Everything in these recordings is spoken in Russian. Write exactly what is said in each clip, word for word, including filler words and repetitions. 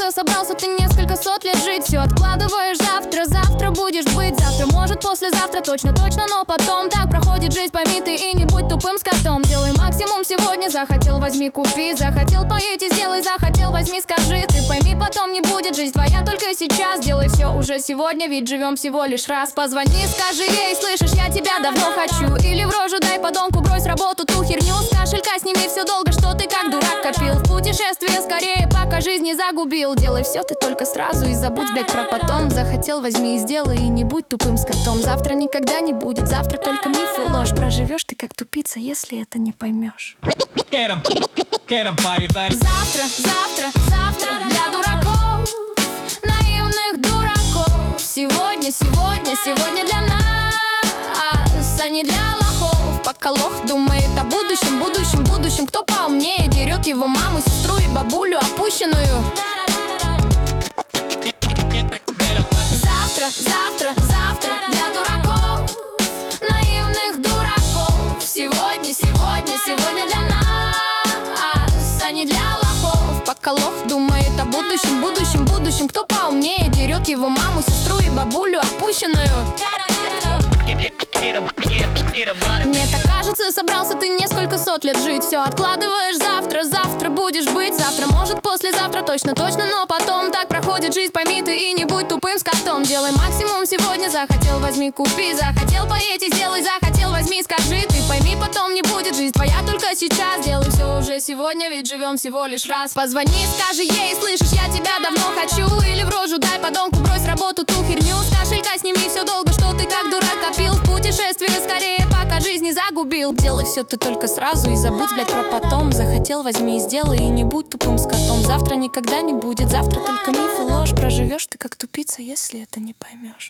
кажется, собрался ты несколько сот лет жить. Все откладываешь завтра, завтра будешь быть. Завтра, может, послезавтра, точно, точно, но потом. Так проходит жизнь, пойми ты и не будь тупым скотом. Делай максимум сегодня, захотел, возьми, купи. Захотел, поедь и сделай, захотел, возьми, скажи. Ты пойми, потом не будет, жизнь твоя только сейчас. Делай все уже сегодня, ведь живем всего лишь раз. Позвони, скажи ей, слышишь, я тебя давно хочу. Или в рожу дай подонку, брось работу, ту херню. С кошелька сними все долго, что ты как дурак копил. В путешествие скорее, пока жизнь не загубил. Делай все ты только сразу и забудь, блядь, про потом. Захотел, возьми и сделай, и не будь тупым скотом. Завтра никогда не будет, завтра только миф и ложь. Проживешь ты как тупица, если это не поймешь. Завтра, завтра, завтра для дураков, наивных дураков. Сегодня, сегодня, сегодня для нас, а не для лохов. Пока лох думает о будущем, будущем, будущем. Кто поумнее дерет его маму, сестру и бабулю опущенную. Завтра, завтра, завтра для дураков, наивных дураков. Сегодня, сегодня, сегодня для нас, а не для лохов. Пока лох думает о будущем, будущем, будущем. Кто поумнее дерет его маму, сестру и бабулю опущенную. Мне так кажется, собрался ты несколько сот лет жить. Все откладываешь завтра, завтра будешь быть. Завтра, может, послезавтра, точно, точно, но потом. Так проходит жизнь, пойми ты и не будь тупым скотом. Делай максимум сегодня, захотел, возьми, купи. Захотел, поедь и сделай, захотел, возьми, скажи. Ты пойми, потом не будет, жизнь твоя только сейчас. Делай все уже сегодня, ведь живем всего лишь раз. Позвони, скажи ей, слышишь, я тебя давно хочу. Или в рожу дай подонку, брось работу, ту херню. С кошелька сними все долго, что ты как дурак копил. В путешествие скорее, пока жизнь не загубил. Делай все ты только сразу и забудь, блядь, про потом. Захотел, возьми и сделай, и не будь тупым скотом. Завтра никогда не будет, завтра только миф и ложь. Проживешь ты как тупица, если это не поймешь.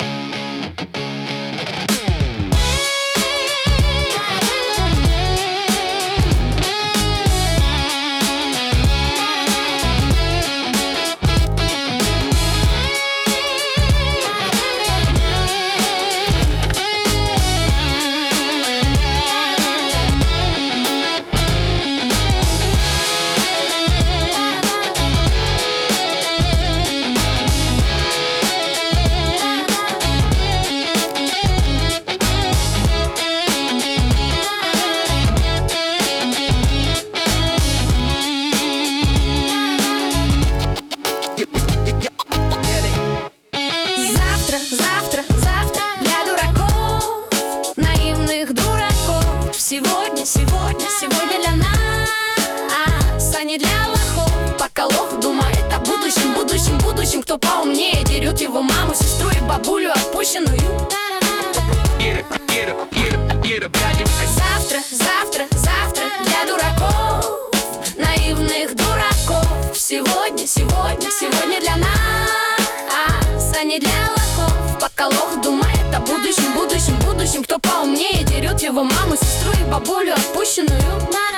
Сегодня, сегодня, сегодня для нас, а не для лохов. Пока лох думает о будущем, будущем, будущем. Кто поумнее дерет его маму, сестру и бабулю опущенную. Завтра, завтра, завтра для дураков, наивных дураков. Сегодня, сегодня, сегодня для нас, а не для лохов. Пока лох думает о будущем, будущем, будущем. Кто поумнее дерет его маму, сестру и бабулю опущенную.